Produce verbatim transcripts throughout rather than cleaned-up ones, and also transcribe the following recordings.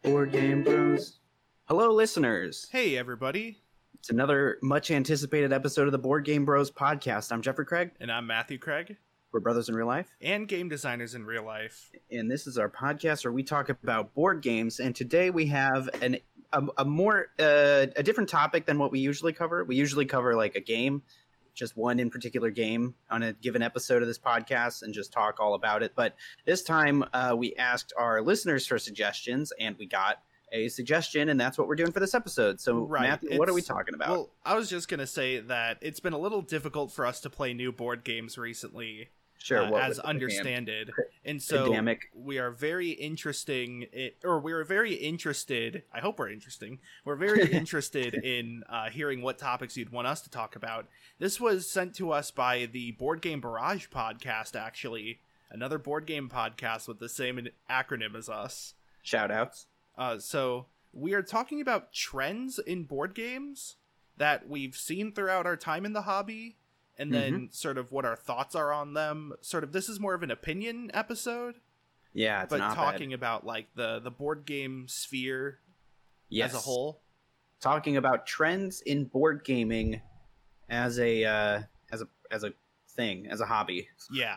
Board Game Bros. Hello, listeners. Hey, everybody. It's another much anticipated episode of the Board Game Bros podcast. I'm Jeffrey Craig. And I'm Matthew Craig. We're brothers in real life. And game designers in real life. And this is our podcast where we talk about board games. And today we have an a, a more uh, a different topic than what we usually cover. We usually cover like a game, just one in particular game on a given episode of this podcast, and just talk all about it. But this time uh, we asked our listeners for suggestions, and we got a suggestion, and that's what we're doing for this episode. So, right. Matthew, it's, what are we talking about? Well, I was just going to say that it's been a little difficult for us to play new board games recently. Sure, uh, as understanded, and so pandemic. we are very interesting, in, or we are very interested. I hope we're interesting. We're very interested in uh, hearing what topics you'd want us to talk about. This was sent to us by the Board Game Barrage podcast. Actually, another board game podcast with the same acronym as us. Shout outs. Uh, so we are talking about trends in board games that we've seen throughout our time in the hobby. And then mm-hmm. sort of what our thoughts are on them. Sort of, this is more of an opinion episode. Yeah, it's but not talking bad. about like the the board game sphere yes. as a whole. Talking about trends in board gaming as a uh, as a as a thing, as a hobby. Yeah.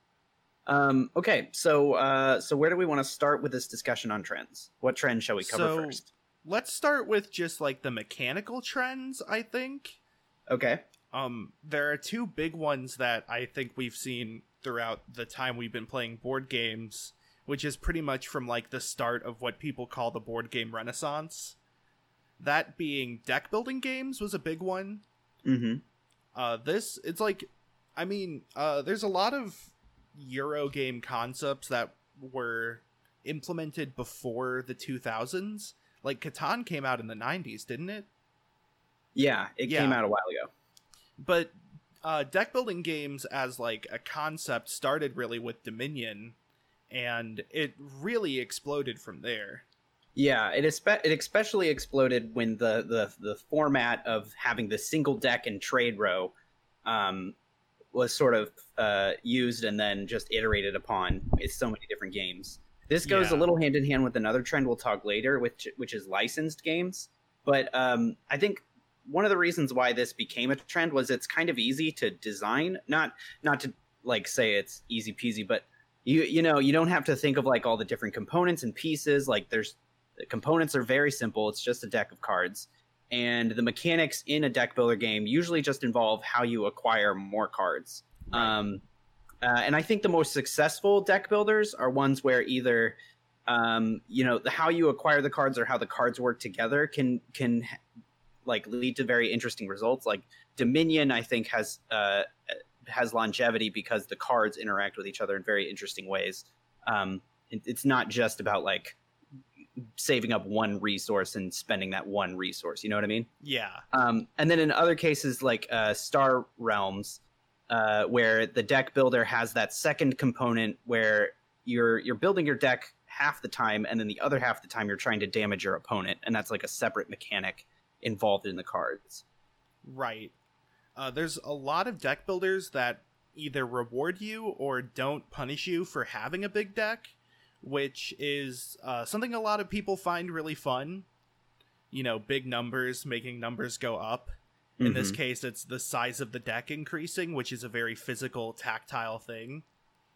Um. Okay. So uh. So where do we want to start with this discussion on trends? What trends shall we cover so, first? Let's start with just like the mechanical trends. I think. Okay. Um, there are two big ones that I think we've seen throughout the time we've been playing board games, which is pretty much from like the start of what people call the board game renaissance. That being deck building games was a big one. Mm-hmm. Uh, this, it's like, I mean, uh, there's a lot of Euro game concepts that were implemented before the two thousands. Like Catan came out in the nineties, didn't it? Yeah, it yeah. came out a while ago. But uh, deck building games as like a concept started really with Dominion, and it really exploded from there. Yeah, it espe- it especially exploded when the, the, the format of having the single deck and trade row um, was sort of uh, used and then just iterated upon in so many different games. This goes yeah. a little hand in hand with another trend we'll talk later, which which is licensed games. But um, I think one of the reasons why this became a trend was it's kind of easy to design. Not not to like say it's easy peasy, but you you know you don't have to think of like all the different components and pieces. Like there's the components are very simple. It's just a deck of cards, and the mechanics in a deck builder game usually just involve how you acquire more cards. Right. Um, uh, and I think the most successful deck builders are ones where either um, you know the, how you acquire the cards or how the cards work together can can. like lead to very interesting results. Like Dominion, I think has uh, has longevity because the cards interact with each other in very interesting ways. Um, it, it's not just about like saving up one resource and spending that one resource. You know what I mean? Yeah. Um, and then in other cases, like uh, Star Realms, uh, where the deck builder has that second component where you're you're building your deck half the time, and then the other half the time you're trying to damage your opponent, and that's like a separate mechanic involved in the cards. Right. Uh, there's a lot of deck builders that either reward you or don't punish you for having a big deck, which is uh, something a lot of people find really fun. You know, big numbers, making numbers go up. In mm-hmm. this case, it's the size of the deck increasing, which is a very physical, tactile thing.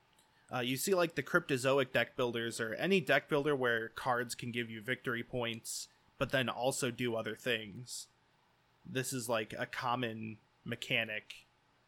Uh, you see like the Cryptozoic deck builders or any deck builder where cards can give you victory points but then also do other things. This is like a common mechanic.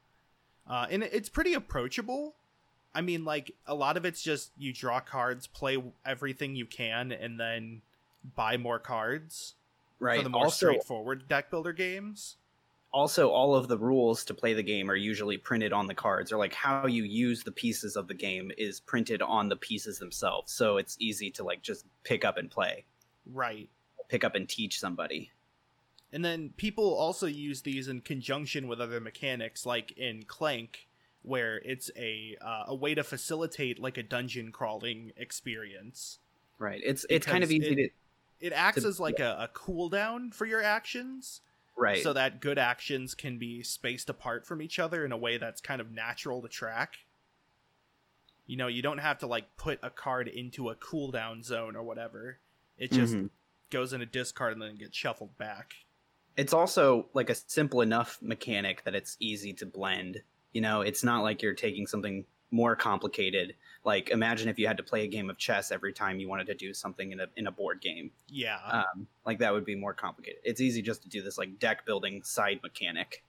Uh, and it's pretty approachable. I mean, like, a lot of it's just you draw cards, play everything you can, and then buy more cards. Right. For the more also, straightforward deck builder games. Also, all of the rules to play the game are usually printed on the cards, or like how you use the pieces of the game is printed on the pieces themselves. So it's easy to like just pick up and play. Right. Pick up and teach somebody. And then people also use these in conjunction with other mechanics, like in Clank, where it's a uh, a way to facilitate like a dungeon crawling experience. Right. It's it's kind of easy it, to. It acts to, as like yeah. a, a cooldown for your actions. Right. So that good actions can be spaced apart from each other in a way that's kind of natural to track. You know, you don't have to like put a card into a cooldown zone or whatever. It just Mm-hmm. goes in a discard and then gets shuffled back. It's also like a simple enough mechanic that it's easy to blend. You know, it's not like you're taking something more complicated. Like, imagine if you had to play a game of chess every time you wanted to do something in a in a board game. Yeah. Um, like that would be more complicated. It's easy just to do this like deck building side mechanic.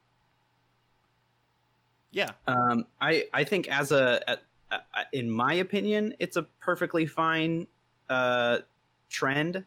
Yeah. Um, I I think as a, a, a in my opinion, it's a perfectly fine uh, trend.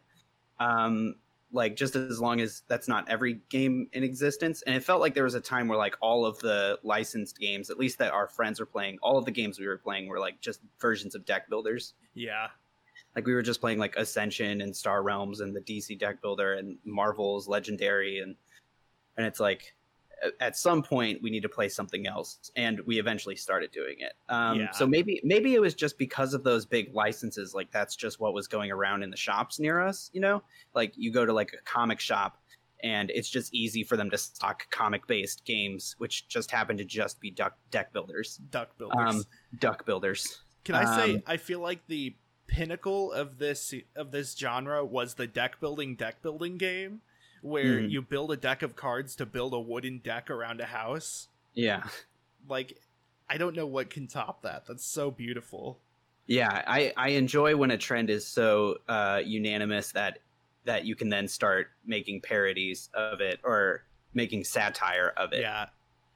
Um, like just as long as that's not every game in existence. And it felt like there was a time where like all of the licensed games, at least that our friends were playing, all of the games we were playing were like just versions of deck builders. Yeah. Like we were just playing like Ascension and Star Realms and the D C deck builder and Marvel's Legendary, and and it's like at some point we need to play something else, and we eventually started doing it. Um, Yeah. So maybe maybe it was just because of those big licenses, like that's just what was going around in the shops near us. You know, like you go to like a comic shop, and it's just easy for them to stock comic based games, which just happen to just be duck deck builders, Duck builders. um, duck builders. Can I say um, I feel like the pinnacle of this of this genre was the deck building deck building game where Mhm. you build a deck of cards to build a wooden deck around a house. Yeah. Like, I don't know what can top that. That's so beautiful. Yeah, I, I enjoy when a trend is so uh, unanimous that that you can then start making parodies of it or making satire of it. Yeah.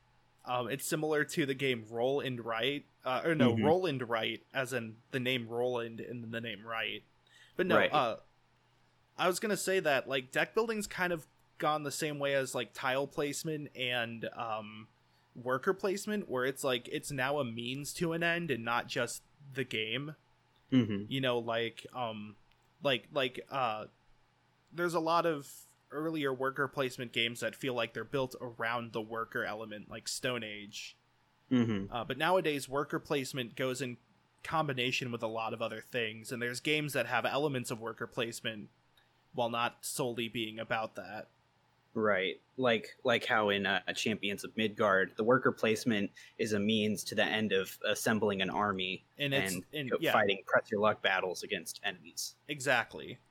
Um, it's similar to the game Roll and Write. Uh, or no, Mhm. Roll and Write, as in the name Roland and then the name Write. But no, Right. uh, I was going to say that, like, deck building's kind of gone the same way as, like, tile placement and um, worker placement, where it's, like, it's now a means to an end and not just the game. hmm You know, like, um, like, like, uh, there's a lot of earlier worker placement games that feel like they're built around the worker element, like Stone Age. hmm Uh, but nowadays, worker placement goes in combination with a lot of other things, and there's games that have elements of worker placement while not solely being about that. Right. Like like how in uh, Champions of Midgard, the worker placement is a means to the end of assembling an army And and, it's and you know, yeah, fighting press your luck battles against enemies. exactly.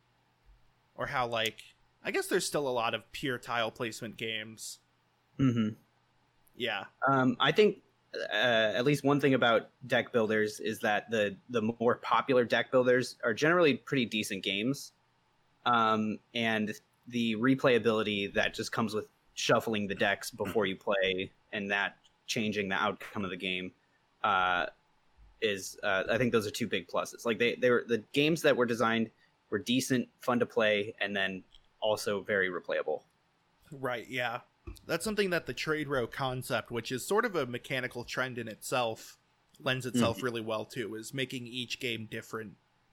Or how, like, I guess there's still a lot of pure tile placement games. hmm Yeah. Um, I think uh, at least one thing about deck builders is that the the more popular deck builders are generally pretty decent games, um, and the replayability that just comes with shuffling the decks before you play and that changing the outcome of the game uh, is uh, I think those are two big pluses. Like they they were the games that were designed were decent, fun to play, and then also very replayable. Right, yeah. That's something that the trade row concept, which is sort of a mechanical trend in itself, lends itself really well to, is making each game different.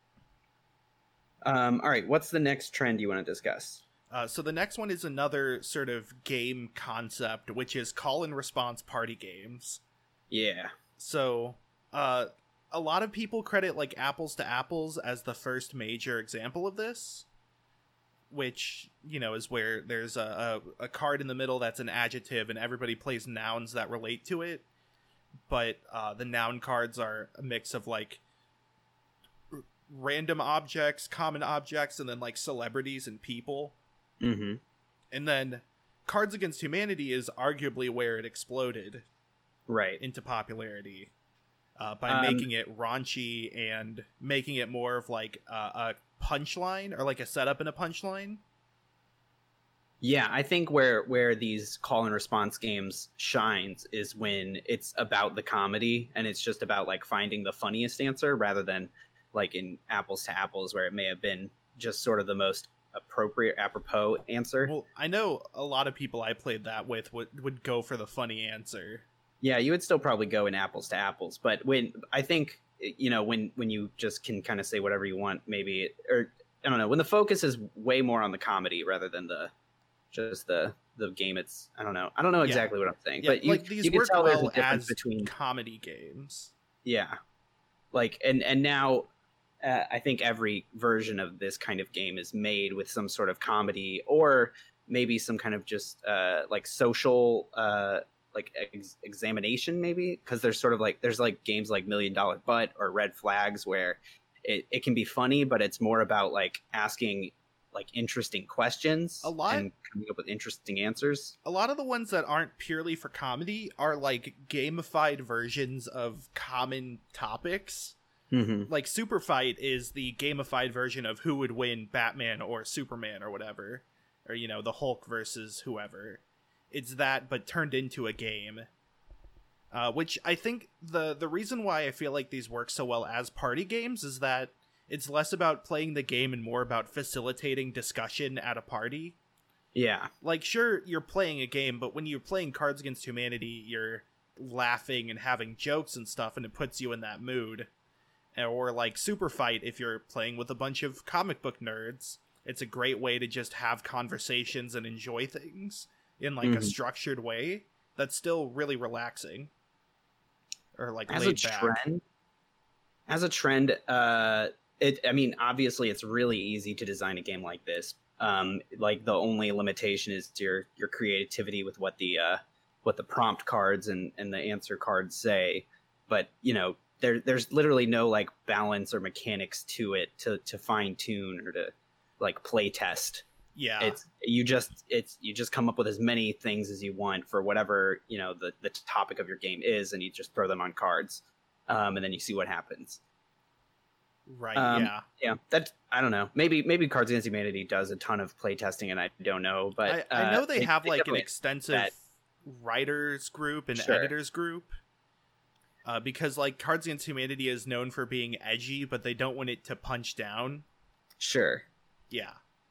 Um, all right, what's the next trend you want to discuss? Uh, so the next one is another sort of game concept, which is call and response party games. Yeah. So, uh, a lot of people credit like Apples to Apples as the first major example of this, which, you know, is where there's a, a, a card in the middle that's an adjective and everybody plays nouns that relate to it. But uh, the noun cards are a mix of like r- random objects, common objects, and then like celebrities and people. Mm-hmm. And then Cards Against Humanity is arguably where it exploded Right. into popularity. Uh, by Um, making it raunchy and making it more of like uh, a punchline or like a setup and a punchline. Yeah, I think where where these call and response games shines is when it's about the comedy and it's just about like finding the funniest answer rather than like in Apples to Apples where it may have been just sort of the most appropriate apropos answer. Well, I know a lot of people I played that with would, would go for the funny answer. Yeah, you would still probably go in Apples to Apples, but when I think you know when when you just can kind of say whatever you want, maybe it, or I don't know, when the focus is way more on the comedy rather than the just the the game. It's I don't know. I don't know exactly yeah. what I'm saying, yeah, but you, like these you can work tell there's well a difference as between comedy games. Yeah, like and and now uh, I think every version of this kind of game is made with some sort of comedy or maybe some kind of just uh, like social uh, like ex- examination, maybe because there's sort of like there's like games like Million Dollar Butt or Red Flags where it, it can be funny, but it's more about like asking like interesting questions A lot- and coming up with interesting answers. A lot of the ones that aren't purely for comedy are like gamified versions of common topics. Mm-hmm. Like Super Fight is the gamified version of who would win, Batman or Superman or whatever, or you know, the Hulk versus whoever. It's that, but turned into a game. Uh, which I think the the reason why I feel like these work so well as party games is that it's less about playing the game and more about facilitating discussion at a party. Yeah. Like, sure, you're playing a game, but when you're playing Cards Against Humanity, you're laughing and having jokes and stuff, and it puts you in that mood. Or, like, Super Fight, if you're playing with a bunch of comic book nerds, it's a great way to just have conversations and enjoy things in, like, Mhm. a structured way that's still really relaxing. Or, like, As a laid back. trend, as a trend, uh, it. I mean, obviously, it's really easy to design a game like this. Um, like the only limitation is your your creativity with what the uh, what the prompt cards and, and the answer cards say. But you know, there there's literally no like balance or mechanics to it to to fine tune or to like play test. Yeah. It's you just it's you just come up with as many things as you want for whatever you know the the topic of your game is, and you just throw them on cards, um, and then you see what happens. Right, Um, yeah. Yeah, that I don't know. Maybe maybe Cards Against Humanity does a ton of playtesting, and I don't know. But I, I uh, know they, have, like, an definitely- extensive that- writers group and Sure. editors group. Uh, because, like, Cards Against Humanity is known for being edgy, but they don't want it to punch down. sure. Yeah.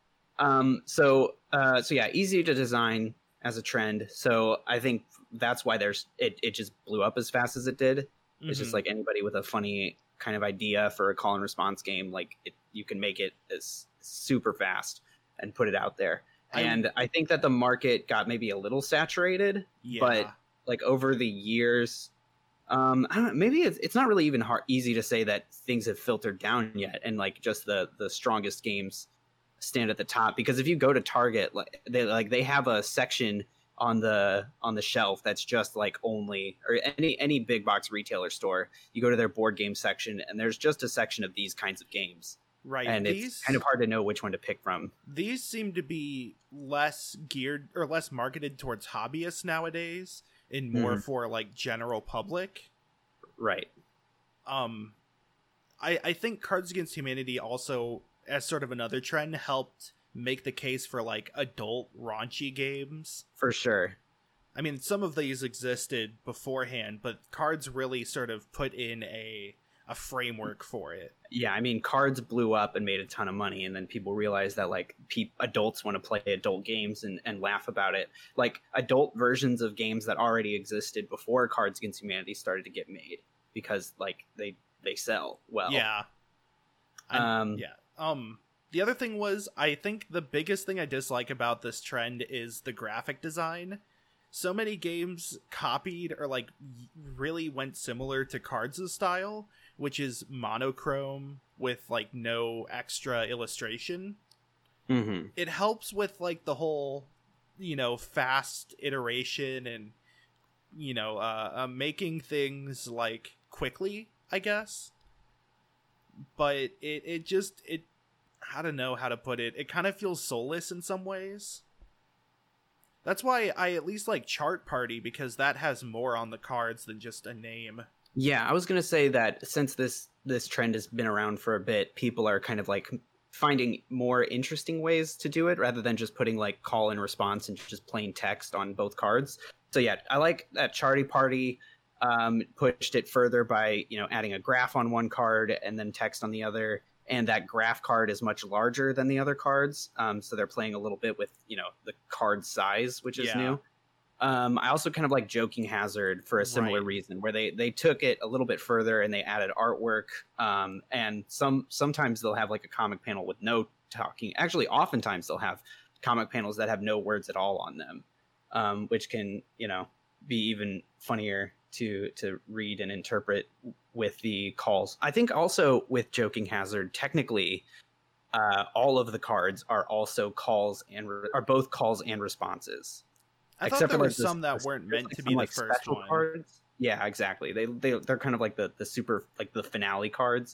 Um. So uh. So yeah, easy to design as a trend. So I think that's why there's it. It just blew up as fast as it did. It's just Mhm. like anybody with a funny kind of idea for a call and response game, like it, you can make it as super fast and put it out there. I- And I think that the market got maybe a little saturated, yeah. but like over the years, um, I don't know, maybe it's, it's not really even hard, easy to say that things have filtered down yet, and like just the the strongest games stand at the top. Because if you go to Target, like they like they have a section on the on the shelf that's just like only, or any any big box retailer store, you go to their board game section and there's just a section of these kinds of games, right. and these, it's kind of hard to know which one to pick from. These seem to be less geared or less marketed towards hobbyists nowadays and more Mhm. for, like, general public. Right. Um, I, I think Cards Against Humanity also, as sort of another trend, helped make the case for, like, adult raunchy games. For sure. I mean, some of these existed beforehand, but Cards really sort of put in a a framework for it. Yeah, I mean, Cards blew up and made a ton of money, and then people realized that like pe- adults want to play adult games and, and laugh about it. Like adult versions of games that already existed before Cards Against Humanity started to get made because like they they sell well. Yeah. I'm- Um, yeah. Um the other thing was, I think the biggest thing I dislike about this trend is the graphic design. So many games copied or like y- really went similar to Cards' style, which is monochrome with like no extra illustration. Mm-hmm. It helps with like the whole, you know, fast iteration and, you know, uh, uh making things like quickly, I guess. But it it just it I don't know how to put it. It kind of feels soulless in some ways. That's why I at least like Chart Party, because that has more on the cards than just a name. Yeah, I was gonna say that since this this trend has been around for a bit, people are kind of like finding more interesting ways to do it rather than just putting like call and response and just plain text on both cards. So yeah, I like that Charty Party um, pushed it further by you know adding a graph on one card and then text on the other, and that graph card is much larger than the other cards, um, so they're playing a little bit with you know the card size, which is Yeah. new. Um, I also kind of like Joking Hazard for a similar Right. reason, where they they took it a little bit further and they added artwork. Um, and some sometimes they'll have like a comic panel with no talking. Actually, oftentimes they'll have comic panels that have no words at all on them, um, which can you know be even funnier to to read and interpret with the calls. I think also with Joking Hazard, technically, uh, all of the cards are also calls and re- are both calls and responses. I Except thought there for, were like, the- some that the- weren't there's, meant like, to some, be the like, first special one. cards. Yeah, exactly. They they they're kind of like the the super like the finale cards.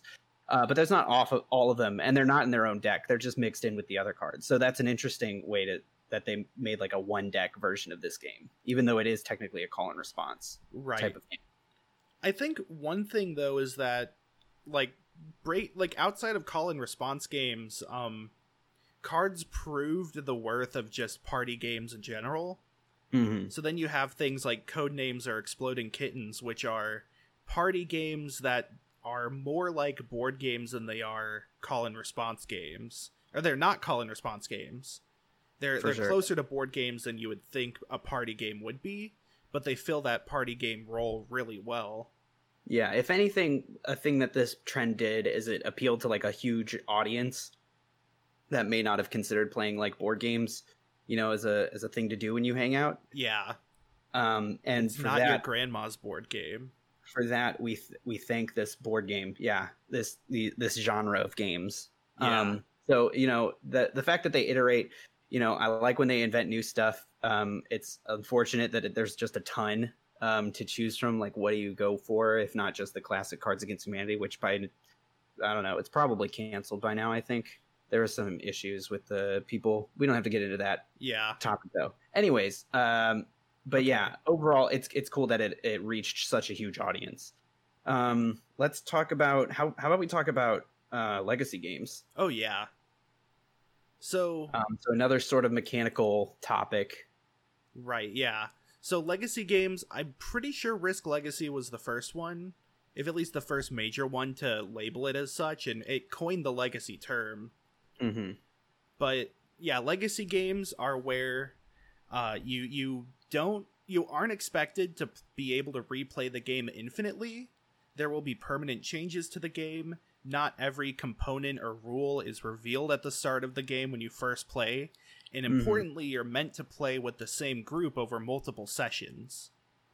Uh, but that's not off of all of them, and they're not in their own deck. They're just mixed in with the other cards. So that's an interesting way to that they made like a one deck version of this game, even though it is technically a call and response right. type of game. I think one thing though is that like break like outside of call and response games, um, cards proved the worth of just party games in general. Mm-hmm. So then you have things like Codenames or Exploding Kittens, which are party games that are more like board games than they are call and response games. Or they're not call and response games. They're For they're sure. closer to board games than you would think a party game would be, but they fill that party game role really well. Yeah, if anything, a thing that this trend did is it appealed to like a huge audience that may not have considered playing like board games, you know, as a as a thing to do when you hang out. Yeah. Um, and It's for not that, your grandma's board game. for that we th- we thank this board game, yeah, this the this genre of games. Yeah. Um, so you know the the fact that they iterate, you know, I like when they invent new stuff. Um, it's unfortunate that it, there's just a ton um, to choose from. Like, what do you go for if not just the classic Cards Against Humanity, which by I don't know, it's probably canceled by now. I think there are some issues with the people. We don't have to get into that Yeah. topic though. Anyways, um, but Okay. yeah, overall, it's it's cool that it, it reached such a huge audience. Um, let's talk about how how about we talk about uh, legacy games? Oh yeah. So Um, so another sort of mechanical topic. right, yeah. So legacy games, I'm pretty sure Risk Legacy was the first one, if at least the first major one to label it as such, and it coined the legacy term. Mm-hmm. But yeah, legacy games are where uh, you you don't you aren't expected to be able to replay the game infinitely. There will be permanent changes to the game. Not every component or rule is revealed at the start of the game when you first play. And Mhm. importantly, you're meant to play with the same group over multiple sessions.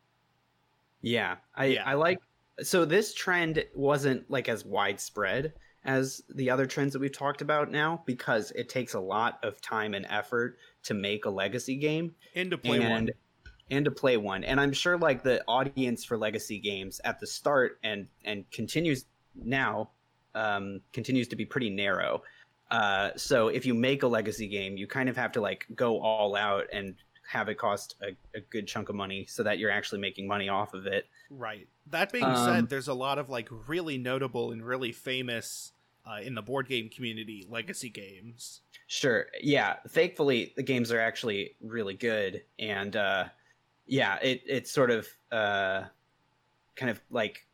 Yeah, I Yeah. I like. So this trend wasn't like as widespread as the other trends that we've talked about now because it takes a lot of time and effort to make a legacy game. And to play and one. and to play one, and I'm sure like the audience for legacy games at the start and and continues now um continues to be pretty narrow. Uh so if you make a legacy game, you kind of have to like go all out and have it cost a, a good chunk of money so that you're actually making money off of it. Right. That being Um, said, there's a lot of like really notable and really famous uh, in the board game community legacy games. Sure. Yeah. Thankfully, the games are actually really good, and uh, yeah, it it's sort of uh, kind of like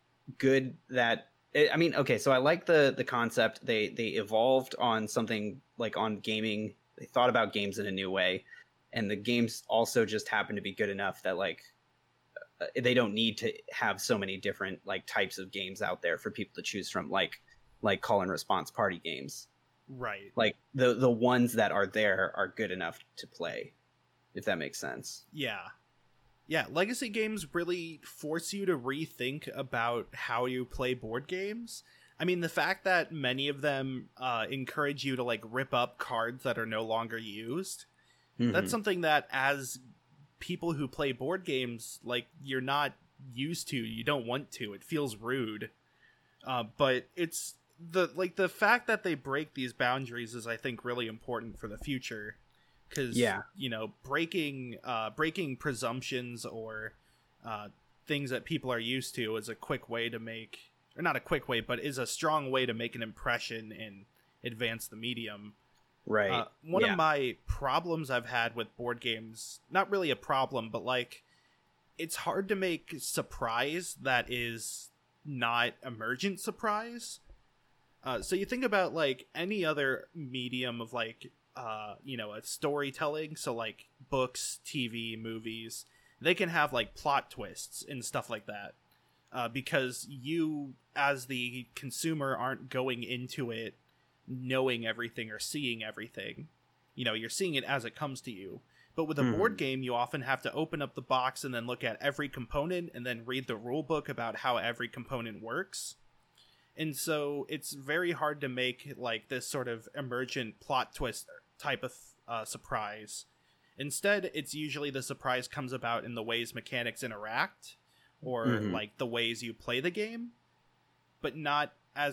good that it, I mean, okay. So I like the the concept. They they evolved on something like on gaming. They thought about games in a new way, and the games also just happen to be good enough that like uh, they don't need to have so many different like types of games out there for people to choose from, like like call and response party games. Right. Like the the ones that are there are good enough to play, if that makes sense. Yeah. Yeah, legacy games really force you to rethink about how you play board games. I mean, the fact that many of them uh, encourage you to like rip up cards that are no longer used, Mhm. that's something that as people who play board games, like you're not used to, you don't want to. It feels rude. Uh, but it's the like the fact that they break these boundaries is, I think, really important for the future. Because Yeah. you know, breaking uh, breaking presumptions or uh, things that people are used to is a quick way to make, or not a quick way, but is a strong way to make an impression and advance the medium. Right. Uh, one yeah. of my problems I've had with board games, not really a problem, but like, it's hard to make surprise that is not emergent surprise. Uh, so you think about like any other medium of like, uh, you know, a storytelling. So like books, T V, movies, they can have like plot twists and stuff like that. Uh, because you, as the consumer, aren't going into it knowing everything or seeing everything. You know, you're seeing it as it comes to you. But with a Mhm. board game, you often have to open up the box and then look at every component and then read the rule book about how every component works. And so it's very hard to make like this sort of emergent plot twist type of uh, surprise. Instead, it's usually the surprise comes about in the ways mechanics interact or Mhm. like the ways you play the game, but not as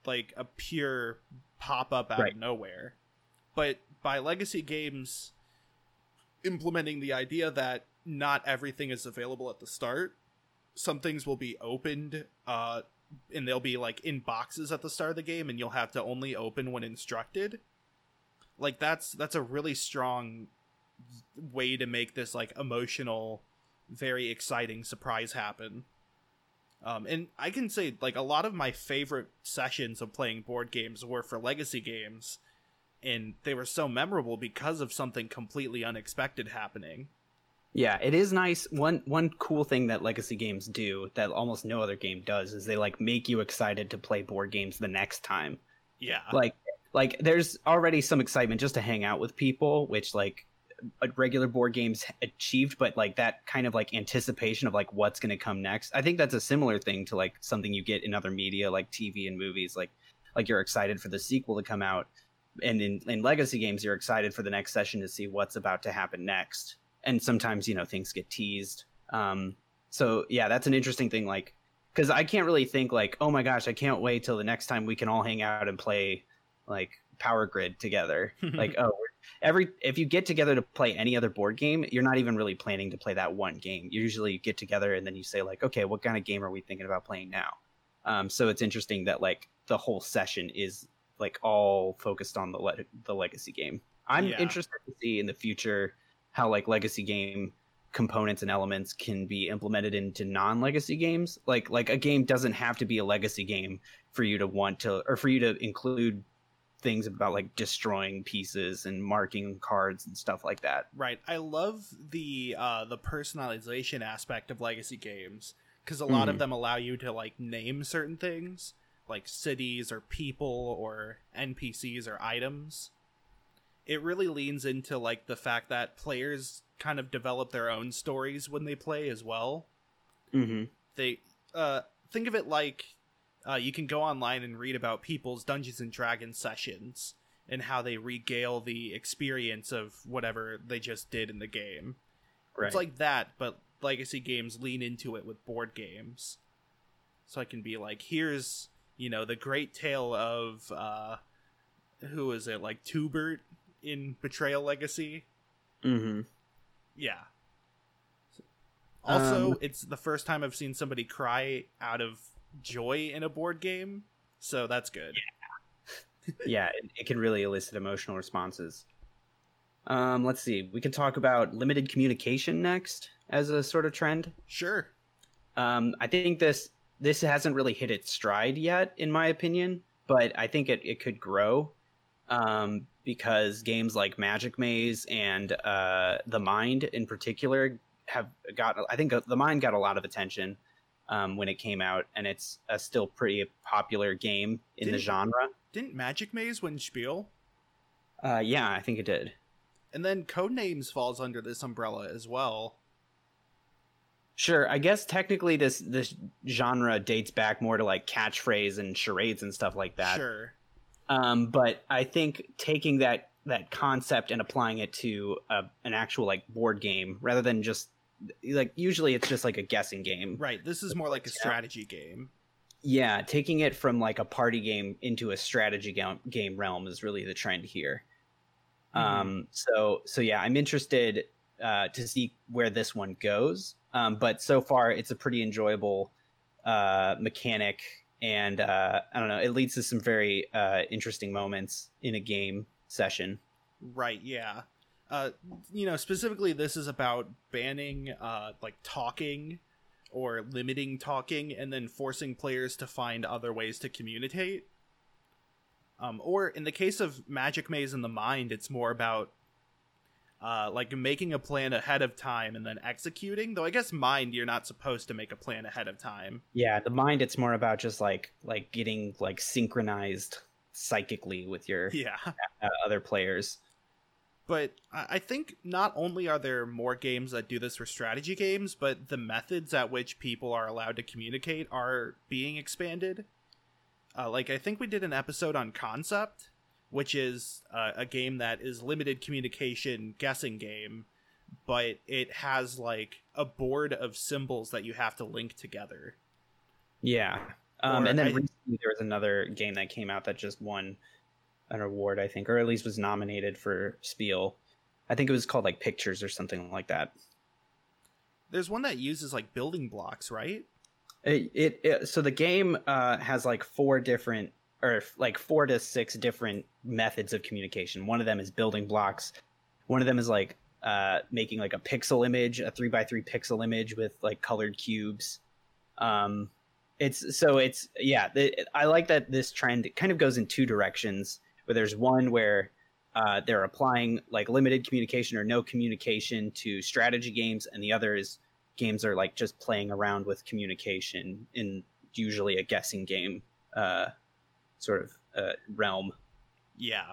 like a pure pop up out Right. of nowhere. But by Legacy Games implementing the idea that not everything is available at the start, some things will be opened, uh, and they'll be like in boxes at the start of the game, and you'll have to only open when instructed. Like that's that's a really strong way to make this like emotional, very exciting surprise happen. Um, and I can say like a lot of my favorite sessions of playing board games were for Legacy Games, and they were so memorable because of something completely unexpected happening. Yeah, it is nice. One one cool thing that Legacy Games do that almost no other game does is they like make you excited to play board games the next time. Yeah. Like like there's already some excitement just to hang out with people, which like regular board games achieved, but like that kind of like anticipation of like what's going to come next. I think that's a similar thing to like something you get in other media like T V and movies. Like like you're excited for the sequel to come out, and in, in Legacy Games you're excited for the next session to see what's about to happen next. And sometimes, you know, things get teased. Um, so yeah, that's an interesting thing. Like, because I can't really think like, oh my gosh, I can't wait till the next time we can all hang out and play like Power Grid together. Like, oh, every if you get together to play any other board game, you're not even really planning to play that one game. You usually get together and then you say like, okay, what kind of game are we thinking about playing now? Um, so it's interesting that like the whole session is like all focused on the le- the Legacy game. I'm Yeah. interested to see in the future how like Legacy game components and elements can be implemented into non-Legacy games. Like like a game doesn't have to be a Legacy game for you to want to, or for you to include things about like destroying pieces and marking cards and stuff like that. Right. I love the uh, the personalization aspect of Legacy Games, because a lot of Mhm. them allow you to like name certain things, like cities or people or N P Cs or items. It really leans into like the fact that players kind of develop their own stories when they play as well. Mm-hmm. They uh, think of it like uh, you can go online and read about people's Dungeons and Dragons sessions and how they regale the experience of whatever they just did in the game. Right. It's like that, but Legacy Games lean into it with board games. So I can be like, here's, you know, the great tale of, uh, who is it, like Tubert in Betrayal Legacy? Mm-hmm. Yeah. Also, Um, it's the first time I've seen somebody cry out of joy in a board game, so that's good. Yeah, it, it can really elicit emotional responses. Um, let's see. We can talk about limited communication next as a sort of trend. Sure. Um, I think this this hasn't really hit its stride yet, in my opinion, but I think it, it could grow um, because games like Magic Maze and uh, The Mind in particular have got, I think The Mind got a lot of attention um, when it came out, and it's a still pretty popular game in the Didn't- genre. Didn't Magic Maze win Spiel? Uh, yeah, I think it did. And then Codenames falls under this umbrella as well. Sure, I guess technically this this genre dates back more to like catchphrase and charades and stuff like that. Sure. Um, but I think taking that that concept and applying it to a, an actual like board game rather than just like usually it's just like a guessing game. Right, this is more like a Yeah. strategy game. Yeah, taking it from like a party game into a strategy game, game realm is really the trend here. Mhm. Um, so so yeah, I'm interested uh, to see where this one goes. Um, but so far, it's a pretty enjoyable uh, mechanic, and uh, I don't know, it leads to some very uh, interesting moments in a game session. Right, yeah. Uh, you know, specifically, this is about banning, uh, like, talking or limiting talking and then forcing players to find other ways to communicate. Um, or in the case of Magic Maze and The Mind, it's more about, uh, like, making a plan ahead of time and then executing. Though I guess Mind, you're not supposed to make a plan ahead of time. Yeah, the mind, it's more about just like like getting like synchronized psychically with your Yeah. uh, other players. But I I think not only are there more games that do this for strategy games, but the methods at which people are allowed to communicate are being expanded. Uh, like, I think we did an episode on Concept, which is uh, a game that is limited communication guessing game, but it has, like, a board of symbols that you have to link together. Yeah. Um, Or and then I- recently there was another game that came out that just won an award, I think, or at least was nominated for Spiel. I think it was called like Pictures or something like that. There's one that uses like building blocks, right? It, it, it so the game uh, has like four different or like four to six different methods of communication. One of them is building blocks. One of them is like uh, making like a pixel image, a three by three pixel image with like colored cubes. Um, it's so it's yeah. The, I like that this trend kind of goes in two directions. Where there's one where uh, they're applying like limited communication or no communication to strategy games, and the other is games are like just playing around with communication in usually a guessing game uh, sort of uh, realm. Yeah.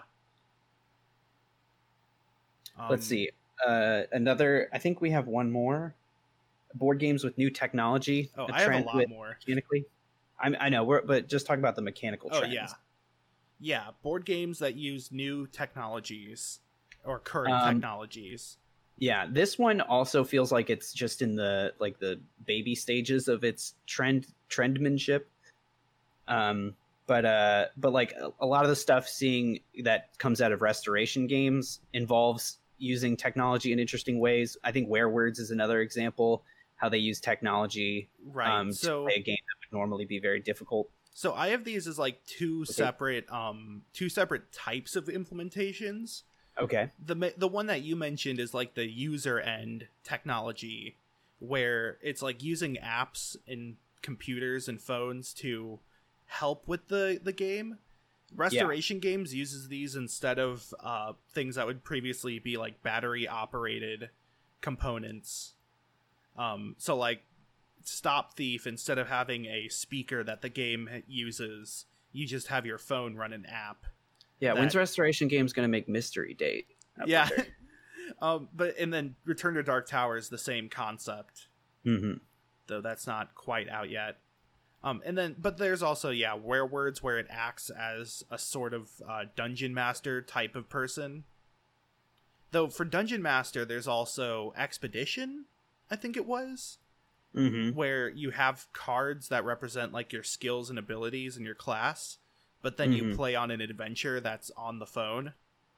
Um, Let's see. Uh, another, I think we have one more. Board games with new technology. Oh, a I have a trend lot with more. mechanically. I, I know, we're, but just talking about the mechanical Oh trends. yeah, yeah. Board games that use new technologies or current Um, technologies. Yeah, this one also feels like it's just in the like the baby stages of its trend trendmanship. Um, but uh, but like a, a lot of the stuff seeing that comes out of restoration games involves using technology in interesting ways. I think Werewords is another example how they use technology Right. um, so to play a game that would normally be very difficult. so I have these as like two separate um two separate types of implementations. Okay. The ma- the one that you mentioned is like the user end technology, where it's like using apps in computers and phones to help with the the game. Restoration games uses these instead of uh, things that would previously be like battery operated components. Um, so like Stop Thief, instead of having a speaker that the game uses, you just have your phone run an app. Yeah, That- when's Restoration Games going to make Mystery Date? I yeah. wonder. um, but and then Return to Dark Tower is the same concept, Mhm. though that's not quite out yet. Um, and then, but there's also, yeah, Werewords, where it acts as a sort of uh, dungeon master type of person. Though for Dungeon Master, there's also Expedition, I think it was, Mhm. where you have cards that represent like your skills and abilities in your class, but then you Mhm. play on an adventure that's on the phone.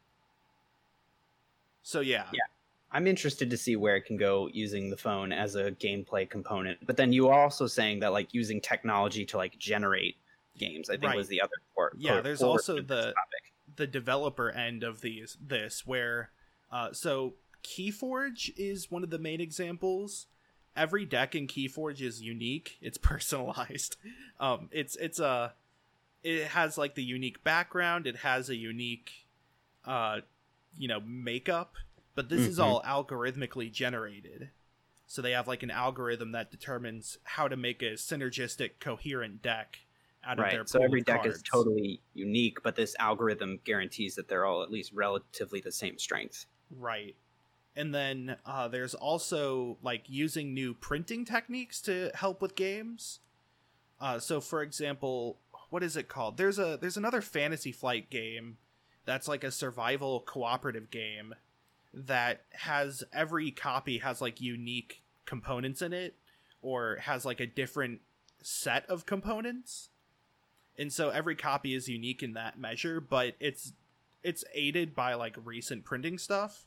So yeah. Yeah. I'm interested to see where it can go using the phone as a gameplay component. But then you are also saying that like using technology to like generate games, I think Right. was the other part. Yeah, there's also the topic. the developer end of these this where uh so Keyforge is one of the main examples. Every deck in Keyforge is unique. It's personalized. Um it's it's a it has like the unique background, it has a unique uh you know makeup, but this is Mhm. all algorithmically generated. So they have like an algorithm that determines how to make a synergistic coherent deck out of their Right. So pool every of deck is cards. totally unique, but this algorithm guarantees that they're all at least relatively the same strength. Right. And then uh, there's also like using new printing techniques to help with games. Uh, so for example, what is it called? There's a there's another Fantasy Flight game that's like a survival cooperative game that has every copy has like unique components in it, or has like a different set of components. And so every copy is unique in that measure, but it's it's aided by like recent printing stuff.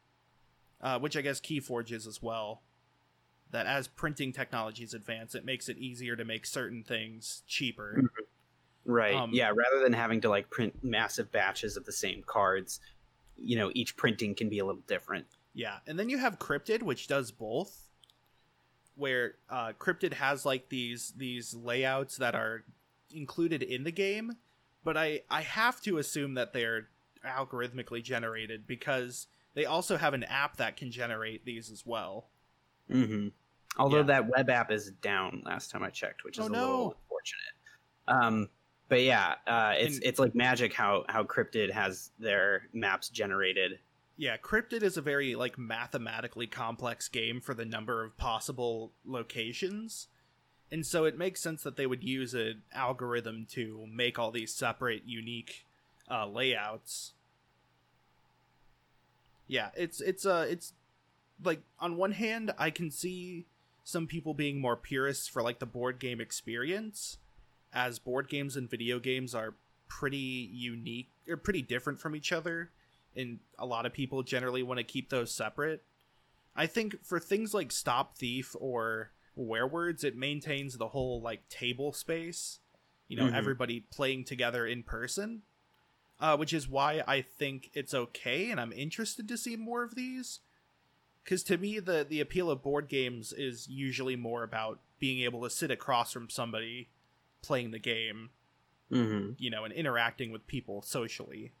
Uh, which I guess Keyforge is as well. That as printing technologies advance, it makes it easier to make certain things cheaper. Right. Um, yeah. Rather than having to like print massive batches of the same cards, you know, each printing can be a little different. Yeah, and then you have Cryptid, which does both. Where uh, Cryptid has like these these layouts that are included in the game, but I I have to assume that they're algorithmically generated because they also have an app that can generate these as well. Mm-hmm. Although Yeah. that web app is down last time I checked, which is Oh, a no. little unfortunate. Um, but yeah, uh, it's And- it's like magic how how Cryptid has their maps generated. Yeah, Cryptid is a very like mathematically complex game for the number of possible locations. And so it makes sense that they would use an algorithm to make all these separate, unique uh, layouts. Yeah, it's it's uh it's like on one hand I can see some people being more purists for like the board game experience, as board games and video games are pretty unique or pretty different from each other, and a lot of people generally want to keep those separate. I think for things like Stop Thief or Werewords, it maintains the whole like table space, you know, mm-hmm. everybody playing together in person, uh, which is why I think it's okay, and I'm interested to see more of these. Because to me, the, the appeal of board games is usually more about being able to sit across from somebody playing the game, mm-hmm. you know, and interacting with people socially.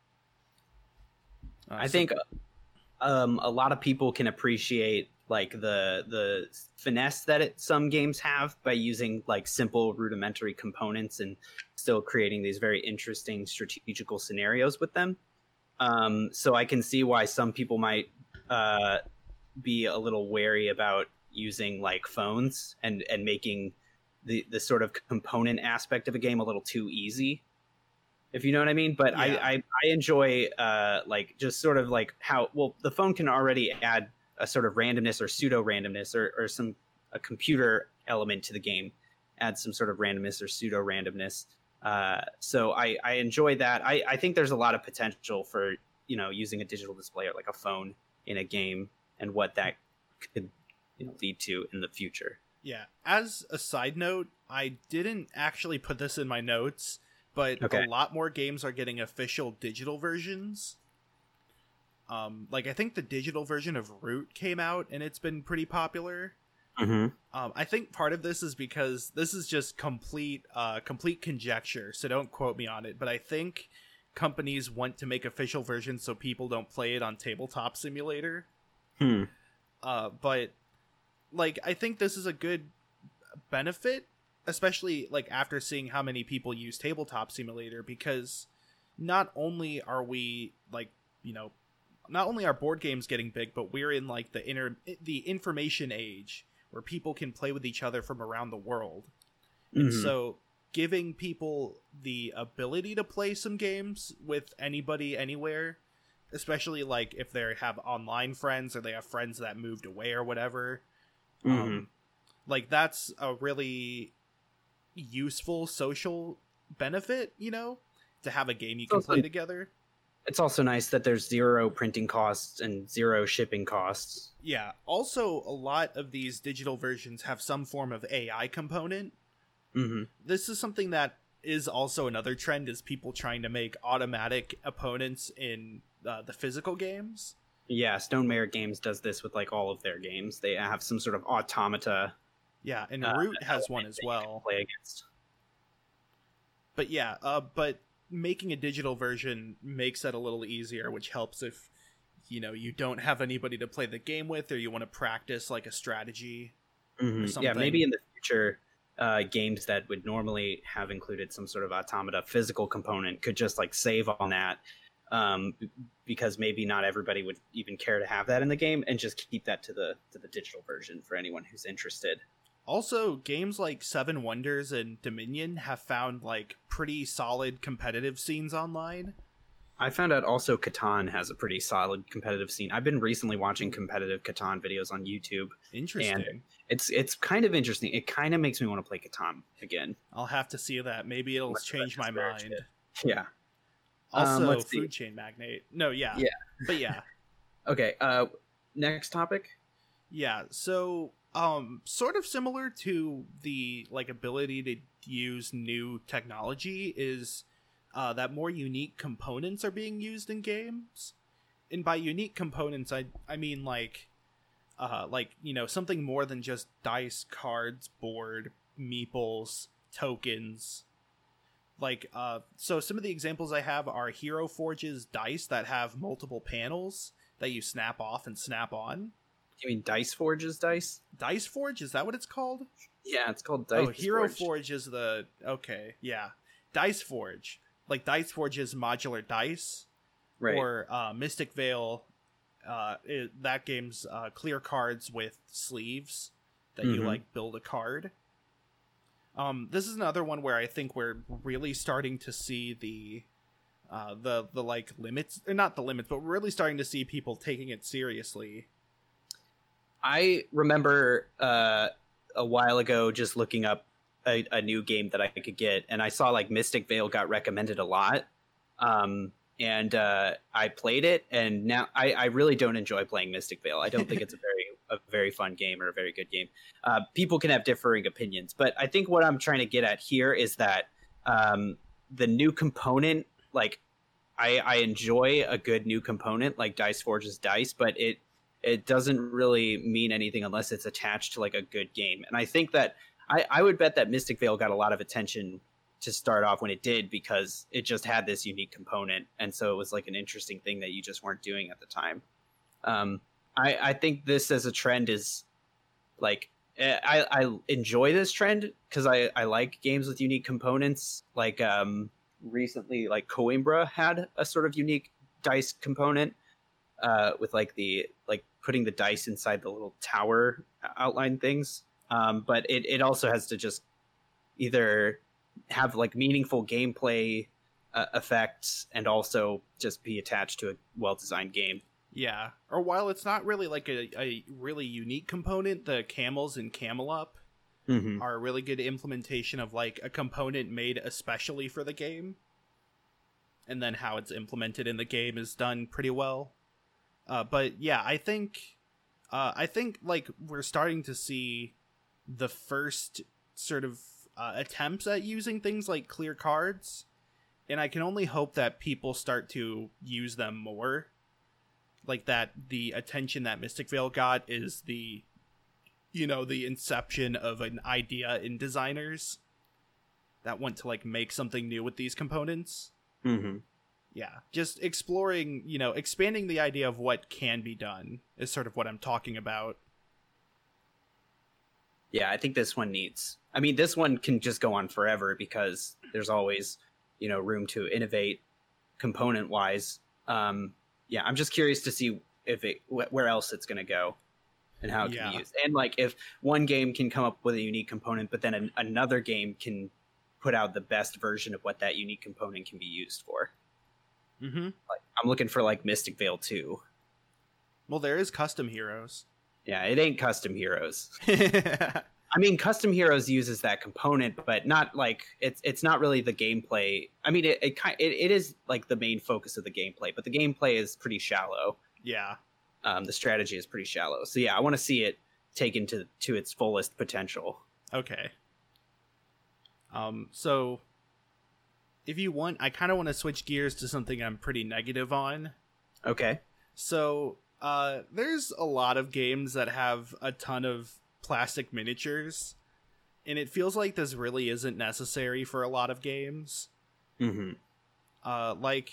Uh, I so- think um, a lot of people can appreciate like the the finesse that it, some games have by using like simple rudimentary components and still creating these very interesting strategical scenarios with them. Um, so I can see why some people might uh, be a little wary about using like phones and and making the the sort of component aspect of a game a little too easy, if you know what I mean. But Yeah. I, I I enjoy uh like just sort of like how well the phone can already add a sort of randomness or pseudo randomness or, or some a computer element to the game, add some sort of randomness or pseudo randomness. Uh, so I, I enjoy that. I, I think there's a lot of potential for, you know, using a digital display or like a phone in a game and what that could, you know, lead to in the future. Yeah. As a side note, I didn't actually put this in my notes, but Okay. a lot more games are getting official digital versions. Um, like I think the digital version of Root came out and it's been pretty popular. Mm-hmm. Um, I think part of this is because this is just complete, uh, complete conjecture, so don't quote me on it. But I think companies want to make official versions so people don't play it on Tabletop Simulator. Hmm. Uh, but like I think this is a good benefit, especially like after seeing how many people use Tabletop Simulator, because not only are we like, you know, not only are board games getting big, but we're in like the inner the information age where people can play with each other from around the world. Mm-hmm. And so giving people the ability to play some games with anybody anywhere, especially like if they have online friends or they have friends that moved away or whatever, Mm-hmm. um, like that's a really useful social benefit, you know, to have a game you can Also- play together. It's also nice that there's zero printing costs and zero shipping costs. Yeah. Also, a lot of these digital versions have some form of A I component. Mm-hmm. This is something that is also another trend, is people trying to make automatic opponents in uh, the physical games. Yeah, Stone Mare Games does this with like all of their games. They have some sort of automata Yeah, and Uh, Root has one as that you can well. play against. But yeah, uh, but making a digital version makes that a little easier, which helps if, you know, you don't have anybody to play the game with, or you want to practice like a strategy. Mhm. Yeah, something. maybe in the future, uh, games that would normally have included some sort of automata physical component could just like save on that, um, b- because maybe not everybody would even care to have that in the game, and just keep that to the to the digital version for anyone who's interested. Also, games like Seven Wonders and Dominion have found like pretty solid competitive scenes online. I found out also Catan has a pretty solid competitive scene. I've been recently watching competitive Catan videos on YouTube. Interesting. It's it's kind of interesting. It kind of makes me want to play Catan again. I'll have to see that. Maybe it'll Unless change that's my disparaged mind. it. Yeah. Also, Um, let's see. food chain magnate. No, yeah. Yeah. But yeah. Okay. Uh, next topic. Yeah, so um sort of similar to the like ability to use new technology is uh that more unique components are being used in games. And by unique components I I mean like uh like, you know, something more than just dice, cards, board, meeples, tokens. Like uh so some of the examples I have are Hero Forge's dice that have multiple panels that you snap off and snap on. You mean Dice Forge's dice? Dice Forge, is that what it's called? Yeah, it's called Dice. Oh, Hero Forge. Forge is the okay, yeah. Dice Forge, like Dice Forge is modular dice, Right. or uh, Mystic Veil. Uh, it, that game's uh, clear cards with sleeves that you Mhm. like build a card. Um, this is another one where I think we're really starting to see the, uh, the the like limits, or not the limits, but we're really starting to see people taking it seriously. I remember uh, a while ago just looking up a, a new game that I could get, and I saw like Mystic Vale got recommended a lot, um, and uh, I played it, and now I, I really don't enjoy playing Mystic Vale. I don't think it's a very a very fun game or a very good game. Uh, people can have differing opinions, but I think what I'm trying to get at here is that um, the new component, like I, I enjoy a good new component like Dice Forge's dice, but it it doesn't really mean anything unless it's attached to like a good game. And I think that I, I would bet that Mystic Vale got a lot of attention to start off when it did because it just had this unique component, and so it was like an interesting thing that you just weren't doing at the time. Um, I, I think this as a trend is like I, I enjoy this trend because I, I like games with unique components. Like um, recently, like Coimbra had a sort of unique dice component uh, with like the like putting the dice inside the little tower outline things. Um, but it, it also has to just either have like meaningful gameplay uh, effects and also just be attached to a well-designed game. Yeah. Or while it's not really like a, a really unique component, the camels in Camel Up mm-hmm. are a really good implementation of like a component made especially for the game. And then how it's implemented in the game is done pretty well. Uh, but yeah, I think uh, I think like we're starting to see the first sort of uh, attempts at using things like clear cards, and I can only hope that people start to use them more. Like that the attention that Mystic Vale got is the, you know, the inception of an idea in designers that want to like make something new with these components. Mm-hmm. Yeah, just exploring, you know, expanding the idea of what can be done is sort of what I'm talking about. Yeah, I think this one needs... I mean, this one can just go on forever because there's always, you know, room to innovate component-wise. Um, yeah, I'm just curious to see if it wh- where else it's going to go and how it yeah. can be used. And, like, if one game can come up with a unique component, but then an- another game can put out the best version of what that unique component can be used for. Mm-hmm. Like, I'm looking for, like, Mystic Vale two. Well, there is Custom Heroes. Yeah, it ain't Custom Heroes. I mean, Custom Heroes uses that component, but not like it's it's not really the gameplay. I mean, it it, it it is like the main focus of the gameplay, but the gameplay is pretty shallow. Yeah, um, the strategy is pretty shallow. So yeah, I want to see it taken to to its fullest potential. Okay. Um. So, if you want, I kind of want to switch gears to something I'm pretty negative on. Okay. So. Uh, there's a lot of games that have a ton of plastic miniatures, and it feels like this really isn't necessary for a lot of games. Mm-hmm. Uh, like,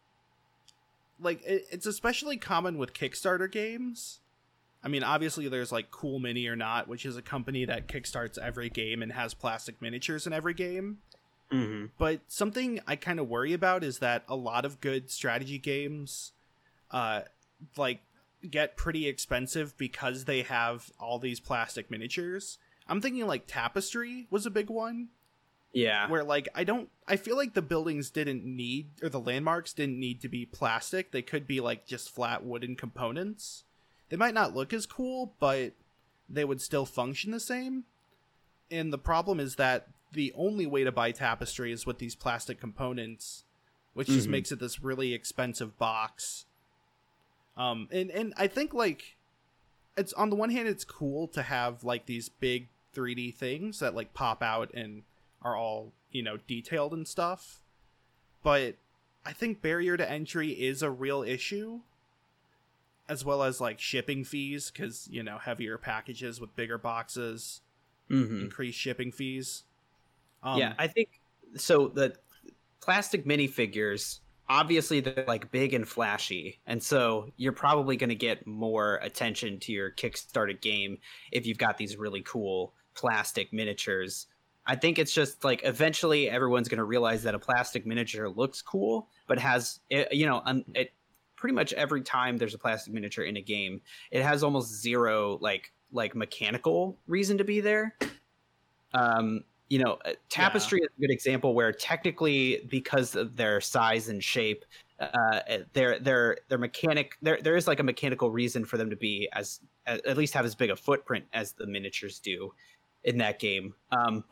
like it, it's especially common with Kickstarter games. I mean, obviously there's like Cool Mini or Not, which is a company that kickstarts every game and has plastic miniatures in every game. Mm-hmm. But something I kind of worry about is that a lot of good strategy games, uh, like, get pretty expensive because they have all these plastic miniatures. I'm thinking like Tapestry was a big one. Yeah. Where like I don't I feel like the buildings didn't need, or the landmarks didn't need to be plastic. They could be like just flat wooden components. They might not look as cool, but they would still function the same. And the problem is that the only way to buy Tapestry is with these plastic components, which mm-hmm. just makes it this really expensive box. Um, and, and I think, like, it's on the one hand, it's cool to have, like, these big three D things that, like, pop out and are all, you know, detailed and stuff. But I think barrier to entry is a real issue, as well as, like, shipping fees, because, you know, heavier packages with bigger boxes mm-hmm. increase shipping fees. Um, yeah, I think, so the plastic minifigures... Obviously, they're like big and flashy, and so you're probably going to get more attention to your Kickstarter game if you've got these really cool plastic miniatures. I think it's just like eventually everyone's going to realize that a plastic miniature looks cool, but has, you know, it pretty much every time there's a plastic miniature in a game, it has almost zero like like mechanical reason to be there. Um. You know, Tapestry yeah. is a good example where technically, because of their size and shape, uh, their their their mechanic there there is like a mechanical reason for them to be as at least have as big a footprint as the miniatures do in that game. Um, but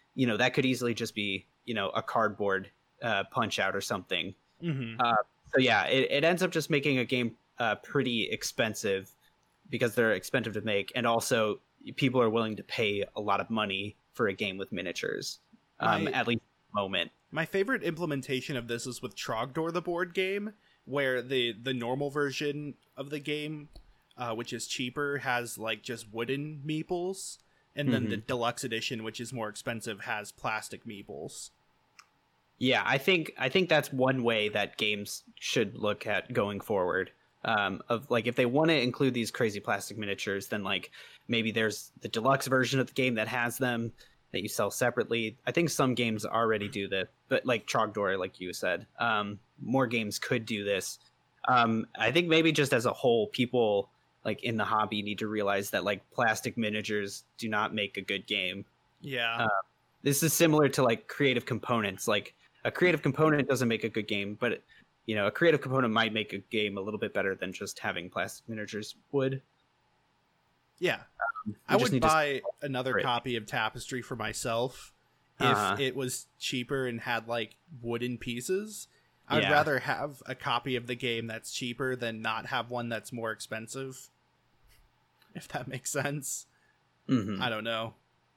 you know, that could easily just be, you know, a cardboard uh, punch out or something. Mm-hmm. Uh, so yeah, it, it ends up just making a game uh, pretty expensive because they're expensive to make, and also people are willing to pay a lot of money for a game with miniatures, um, My- at least at the moment. My favorite implementation of this is with Trogdor, the board game, where the the normal version of the game, uh, which is cheaper, has like just wooden meeples, and then Mhm. the deluxe edition, which is more expensive, has plastic meeples. Yeah, I think I think that's one way that games should look at going forward. Um, of like if they want to include these crazy plastic miniatures, then like maybe there's the deluxe version of the game that has them that you sell separately. I think some games already do that, but like Trogdor, like you said, um, more games could do this. Um, I think maybe just as a whole, people like in the hobby need to realize that like plastic miniatures do not make a good game. Yeah. Uh, This is similar to like creative components. Like a creative component doesn't make a good game, but you know, a creative component might make a game a little bit better than just having plastic miniatures would. Yeah. You I just would need to buy another separate. copy of Tapestry for myself if Uh-huh. it was cheaper and had like wooden pieces. I would Yeah. rather have a copy of the game that's cheaper than not have one that's more expensive. If that makes sense. Mhm. I don't know.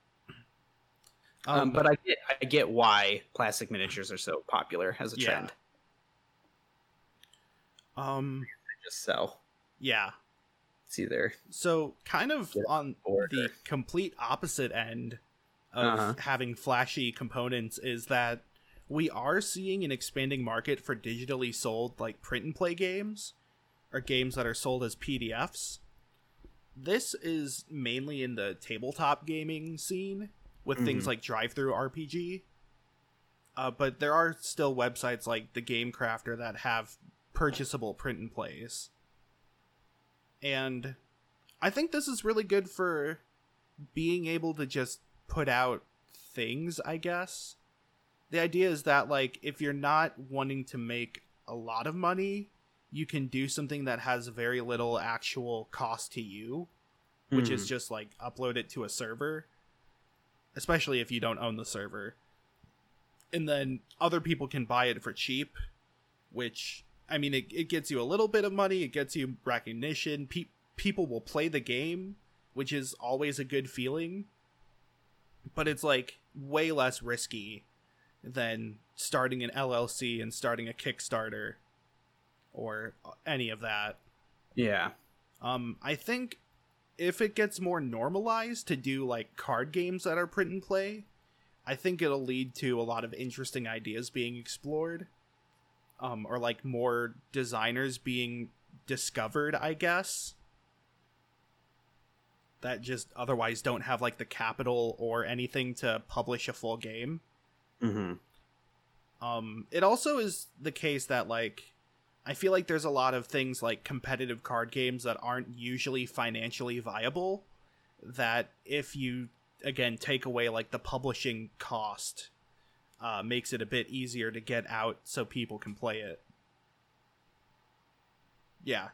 Um, but I get, I get why plastic miniatures are so popular as a Yeah. trend. um They just sell. yeah. It's either So kind of Get on bored the or- complete opposite end of Uh-huh. having flashy components is that we are seeing an expanding market for digitally sold like print and play games or games that are sold as P D Fs. This is mainly in the tabletop gaming scene with things Mhm. like Drive-Thru R P G. Uh, but there are still websites like the Game Crafter that have purchasable print and plays. And I think this is really good for being able to just put out things, I guess. The idea is that, like, if you're not wanting to make a lot of money, you can do something that has very little actual cost to you, which is Mhm. just, like, upload it to a server, especially if you don't own the server. And then other people can buy it for cheap, which, I mean, it, it gets you a little bit of money, it gets you recognition, Pe- people will play the game, which is always a good feeling, but it's, like, way less risky than starting an L L C and starting a Kickstarter or any of that. Yeah. Um, I think if it gets more normalized to do like card games that are print and play, I think it'll lead to a lot of interesting ideas being explored. Um, or like more designers being discovered, I guess. That just otherwise don't have like the capital or anything to publish a full game. Mm-hmm. Um, it also is the case that, like, I feel like there's a lot of things like competitive card games that aren't usually financially viable, that if you, again, take away, like, the publishing cost, uh, makes it a bit easier to get out so people can play it. Yeah.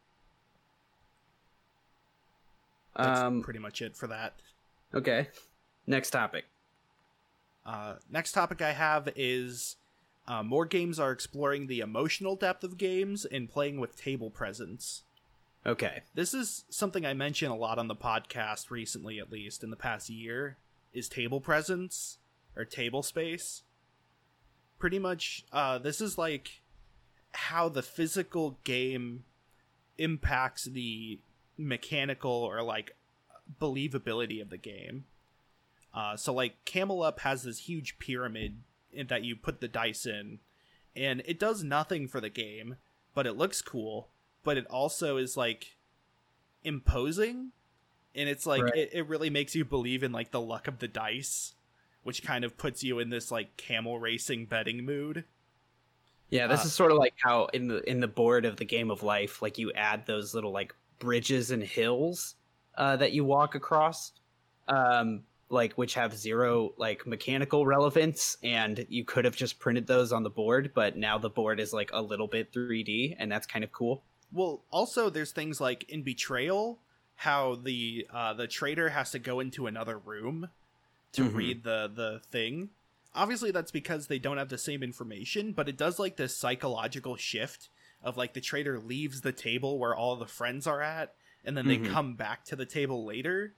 That's Um, pretty much it for that. okay. Next topic. Uh, next topic I have is uh, more games are exploring the emotional depth of games and playing with table presence. Okay. This is something I mention a lot on the podcast recently, at least in the past year, is table presence or table space. Pretty much, uh, this is like how the physical game impacts the mechanical or like believability of the game. Uh, so like Camel Up has this huge pyramid in that you put the dice in, and it does nothing for the game, but it looks cool. But it also is like imposing, and it's like Right. it, it really makes you believe in like the luck of the dice, which kind of puts you in this like camel racing betting mood. Yeah, this Uh, is sort of like how in the in the board of the Game of Life, like you add those little like bridges and hills uh, that you walk across, um, like which have zero like mechanical relevance, and you could have just printed those on the board, but now the board is like a little bit three D, and that's kind of cool. Well, also there's things like in Betrayal, how the uh, the trader has to go into another room to Mhm. read the the thing. Obviously, that's because they don't have the same information, but it does like this psychological shift of like the traitor leaves the table where all the friends are at, and then they Mhm. come back to the table later.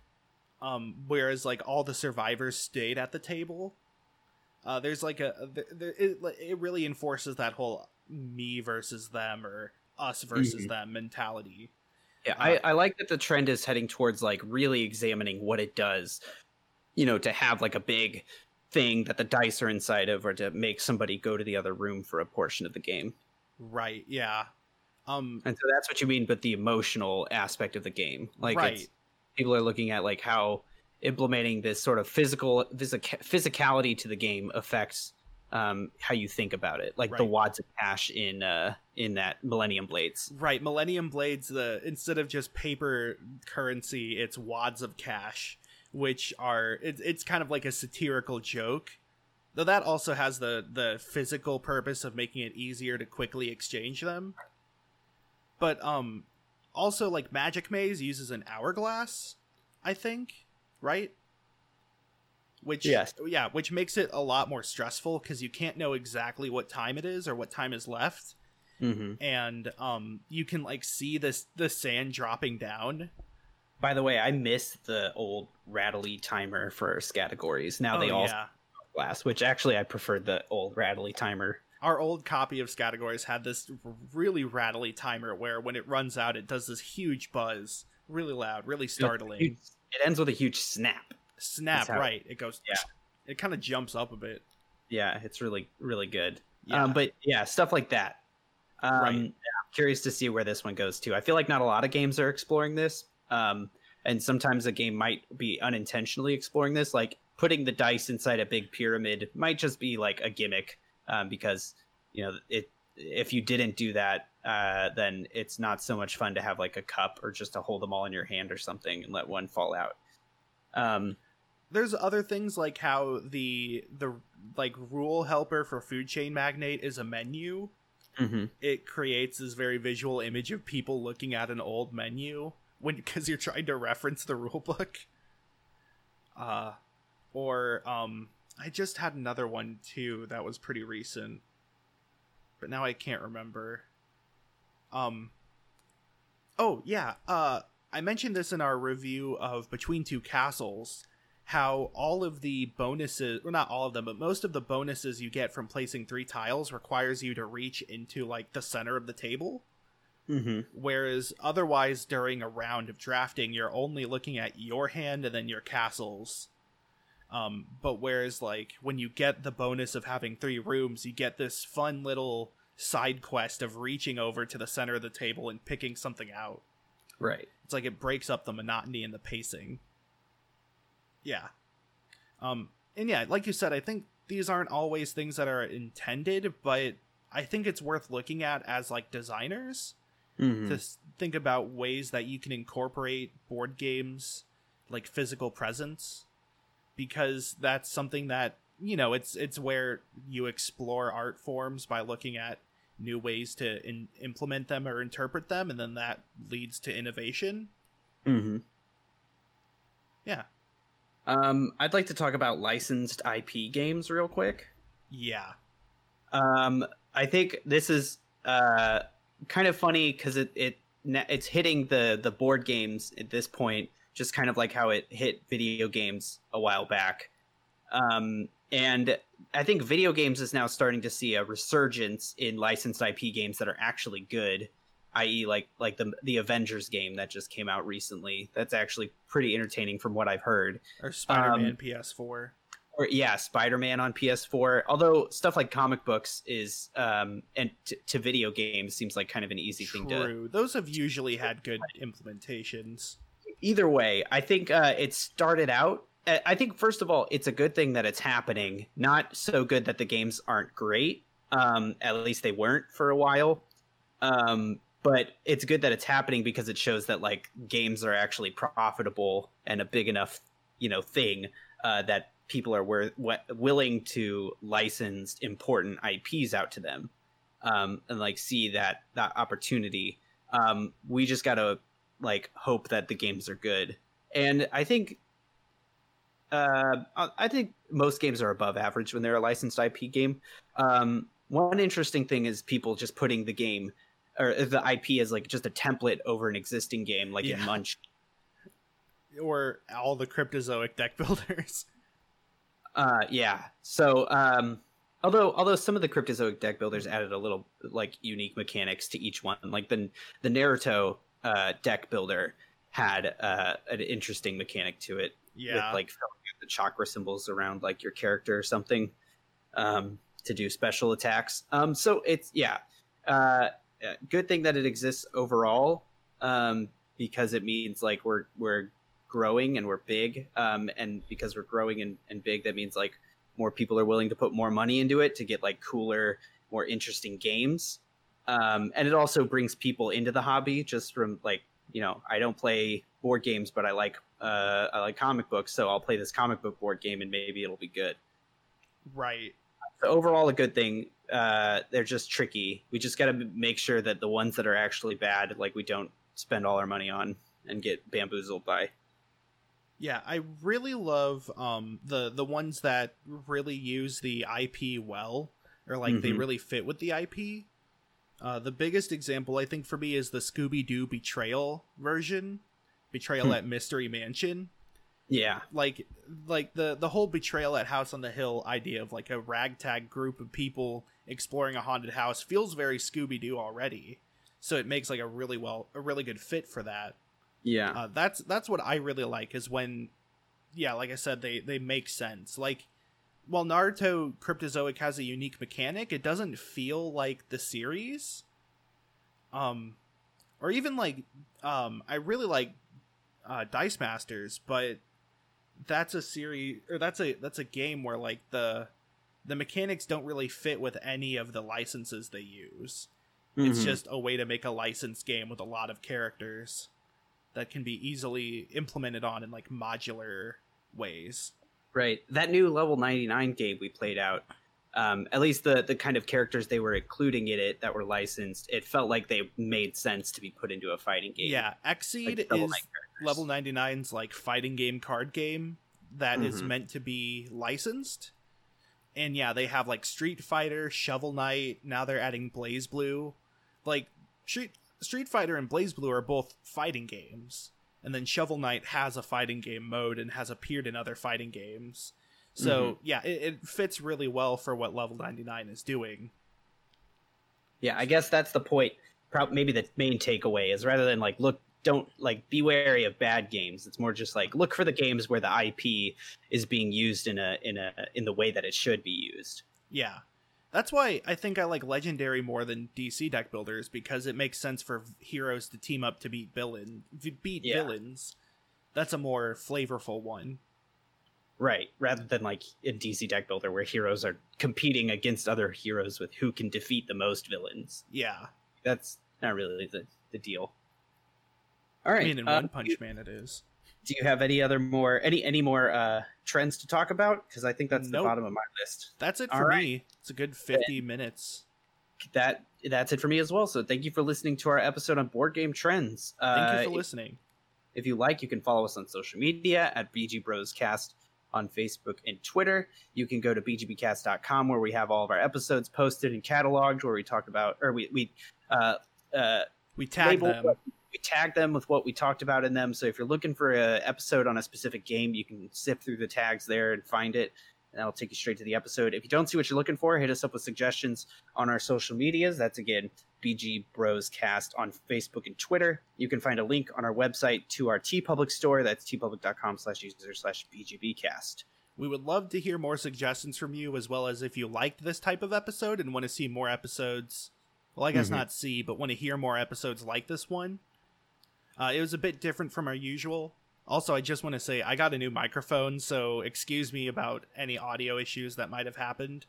Um, whereas like all the survivors stayed at the table. Uh, there's like a, a there, it, it really enforces that whole me versus them or us versus Mhm. them mentality. Yeah, Uh, I, I like that the trend is heading towards like really examining what it does, you know, to have like a big thing that the dice are inside of, or to make somebody go to the other room for a portion of the game. Right, yeah. Um, And so that's what you mean, but the emotional aspect of the game, like right. it's, people are looking at like how implementing this sort of physical physic- physicality to the game affects um, how you think about it, like the Right. wads of cash in uh, in that Millennium Blades. Right, Millennium Blades, the instead of just paper currency, it's wads of cash, which are it's it's kind of like a satirical joke. Though that also has the the physical purpose of making it easier to quickly exchange them. But um also like Magic Maze uses an hourglass, I think, right? Which Yes. yeah, which makes it a lot more stressful because you can't know exactly what time it is or what time is left. Mm-hmm. And um you can like see this the sand dropping down. By the way, I miss the old rattly timer for categories. Now they Oh all yeah. glass, which actually I preferred the old rattly timer. Our old copy of Categories had this really rattly timer where when it runs out it does this huge buzz, really loud, really startling. It ends with a huge snap. Snap, how- right. It goes Yeah. It kind of jumps up a bit. Yeah, it's really really good. Yeah. Um, but yeah, stuff like that. Um, Right. yeah, I'm curious to see where this one goes too. I feel like not a lot of games are exploring this. Um, and sometimes a game might be unintentionally exploring this, like putting the dice inside a big pyramid might just be like a gimmick, um, because you know it. If you didn't do that, uh, then it's not so much fun to have like a cup or just to hold them all in your hand or something and let one fall out. Um, There's other things like how the the like rule helper for Food Chain Magnate is a menu. mm-hmm. It creates this very visual image of people looking at an old menu when because you're trying to reference the rule book. Uh or um I just had another one too that was pretty recent. But now I can't remember. Um Oh, yeah. Uh I mentioned this in our review of Between Two Castles, how all of the bonuses, well, not all of them, but most of the bonuses you get from placing three tiles requires you to reach into like the center of the table. Mm-hmm. Whereas otherwise during a round of drafting, you're only looking at your hand and then your castles. Um, but whereas like when you get the bonus of having three rooms, you get this fun little side quest of reaching over to the center of the table and picking something out. Right. It's like it breaks up the monotony and the pacing. Yeah. Um, and yeah, like you said, I think these aren't always things that are intended, but I think it's worth looking at as like designers Mm-hmm. to s- think about ways that you can incorporate board games like physical presence, because that's something that, you know, it's it's where you explore art forms by looking at new ways to in- implement them or interpret them, and then that leads to innovation. Mm-hmm. Yeah. Um, I'd like to talk about licensed I P games real quick. Yeah. Um, I think this is uh, kind of funny because it, it it's hitting the the board games at this point, just kind of like how it hit video games a while back. Um, and I think video games is now starting to see a resurgence in licensed I P games that are actually good, that is, like like the the Avengers game that just came out recently. That's actually pretty entertaining from what I've heard. Or Spider-Man Um, P S four. Or yeah, Spider-Man on P S four. Although stuff like comic books is um and t- to video games seems like kind of an easy thing to. True. Those have usually had good implementations. Either way, I think uh, it started out. I I think first of all, it's a good thing that it's happening. Not so good that the games aren't great. Um, at least they weren't for a while. Um, but it's good that it's happening because it shows that like games are actually profitable and a big enough, you know, thing uh, that people are wor- w- willing to license important I Ps out to them, um, and like see that that opportunity. Um, we just gotta like hope that the games are good, and I think uh, I I think most games are above average when they're a licensed I P game. Um, one interesting thing is people just putting the game or the I P as like just a template over an existing game, like Yeah. in Munch. Or all the Cryptozoic deck builders. Uh, yeah. So, um, although although some of the Cryptozoic deck builders added a little like unique mechanics to each one, like the the Naruto uh, deck builder had uh, an interesting mechanic to it. Yeah. With like filling out the chakra symbols around like your character or something, um, to do special attacks. Um, so it's yeah, uh, good thing that it exists overall, um, because it means like we're we're growing and we're big, um, and because we're growing and, and big, that means like more people are willing to put more money into it to get like cooler, more interesting games. Um, and it also brings people into the hobby just from like, you know, I don't play board games, but I like uh, I like comic books, so I'll play this comic book board game and maybe it'll be good. Right. So overall, a good thing. Uh, they're just tricky. We just got to make sure that the ones that are actually bad, like we don't spend all our money on and get bamboozled by. Yeah, I really love um, the the ones that really use the I P well, or like mm-hmm. they really fit with the I P. Uh, the biggest example, I think, for me is the Scooby-Doo Betrayal version, Betrayal hmm. at Mystery Mansion. Yeah, like like the the whole Betrayal at House on the Hill idea of like a ragtag group of people exploring a haunted house feels very Scooby-Doo already, so it makes like a really well a really good fit for that. Yeah, uh, that's that's what I really like is when, yeah, like I said, they they make sense. Like, while Naruto Cryptozoic has a unique mechanic, it doesn't feel like the series. Um, or even like, um, I really like uh, Dice Masters, but that's a series or that's a that's a game where like the the mechanics don't really fit with any of the licenses they use. Mm-hmm. It's just a way to make a licensed game with a lot of characters that can be easily implemented on in like modular ways. Right. That new level ninety-nine game we played out, um, at least the, the kind of characters they were including in it that were licensed, it felt like they made sense to be put into a fighting game. Yeah, Exceed like is level ninety-nine's like fighting game card game that mm-hmm. is meant to be licensed. And yeah, they have like Street Fighter, Shovel Knight, now they're adding BlazBlue. Like Street Street Fighter and BlazBlue are both fighting games. And then Shovel Knight has a fighting game mode and has appeared in other fighting games. So, mm-hmm. yeah, it, it fits really well for what Level ninety-nine is doing. Yeah, I guess that's the point. Probably maybe the main takeaway is rather than, like, look, don't, like, be wary of bad games. It's more just, like, look for the games where the I P is being used in a in a in the way that it should be used. Yeah. That's why I think I like Legendary more than D C deck builders, because it makes sense for heroes to team up to beat villain beat yeah. villains. That's a more flavorful one. Right, rather than like a D C deck builder where heroes are competing against other heroes with who can defeat the most villains. Yeah. That's not really the, the deal. All right. I mean, in uh, One Punch Man it is. Do you have any other more any any more uh, trends to talk about? Because I think that's nope. the bottom of my list. That's it for All me. right. It's a good fifty minutes. That that's it for me as well. So thank you for listening to our episode on board game trends. Thank uh, you for listening. If, if you like, you can follow us on social media at B G Bros Cast on Facebook and Twitter. You can go to b g b cast dot com where we have all of our episodes posted and cataloged, where we talk about or we we uh, uh, we tag them. What, we tag them with what we talked about in them. So if you're looking for an episode on a specific game, you can sift through the tags there and find it, and that'll take you straight to the episode. If you don't see what you're looking for, hit us up with suggestions on our social medias. That's, again, B G Bros Cast on Facebook and Twitter. You can find a link on our website to our TeePublic store. That's tpublic.com slash user slash BGBcast. We would love to hear more suggestions from you, as well as if you liked this type of episode and want to see more episodes. Well, I guess mm-hmm. not see, but want to hear more episodes like this one. Uh, it was a bit different from our usual. Also, I just want to say I got a new microphone, so excuse me about any audio issues that might have happened.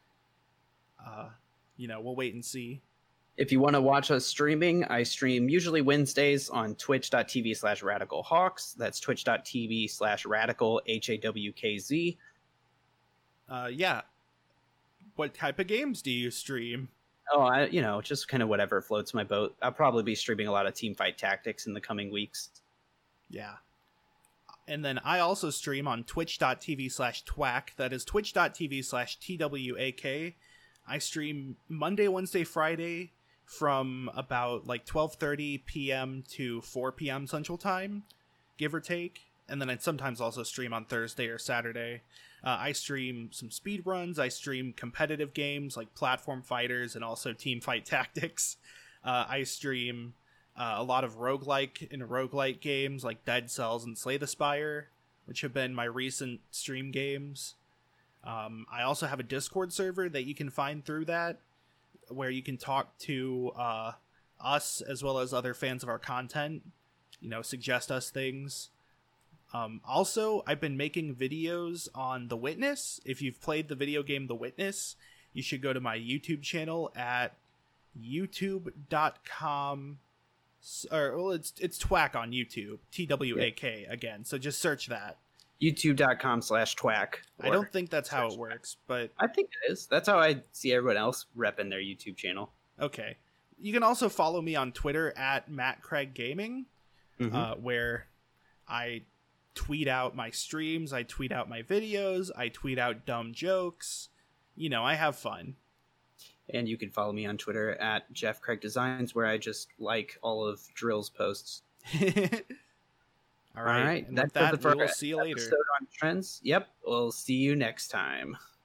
Uh, you know, we'll wait and see. If you want to watch us streaming, I stream usually Wednesdays on twitch.tv slash radical hawks. That's twitch.tv slash radical H A W K Z. Uh, yeah. What type of games do you stream? Oh, I, you know, just kind of whatever floats my boat. I'll probably be streaming a lot of Teamfight Tactics in the coming weeks. Yeah. And then I also stream on twitch.tv slash twack. That is twitch.tv slash twak. I stream Monday, Wednesday, Friday from about like twelve thirty p.m. to four p.m. Central Time, give or take. And then I sometimes also stream on Thursday or Saturday. Uh, I stream some speed runs. I stream competitive games like platform fighters and also team fight tactics. Uh, I stream uh, a lot of roguelike and roguelite games like Dead Cells and Slay the Spire, which have been my recent stream games. Um, I also have a Discord server that you can find through that, where you can talk to uh, us as well as other fans of our content, you know, suggest us things. Um, also, I've been making videos on The Witness. If you've played the video game The Witness, you should go to my YouTube channel at youtube.com, or well, it's it's Twack on YouTube, T W A K again. So just search that. YouTube.com slash twack. I don't think that's how it works, but I think it is. That's how I see everyone else repping their YouTube channel. Okay. You can also follow me on Twitter at Matt Craig Gaming, mm-hmm. uh, where I tweet out my streams, I tweet out my videos, I tweet out dumb jokes. You know, I have fun. And you can follow me on Twitter at Jeff Craig Designs, where I just like all of Drill's posts. All right. All right. And that, that, we will see you later. On trends. Yep. We'll see you next time.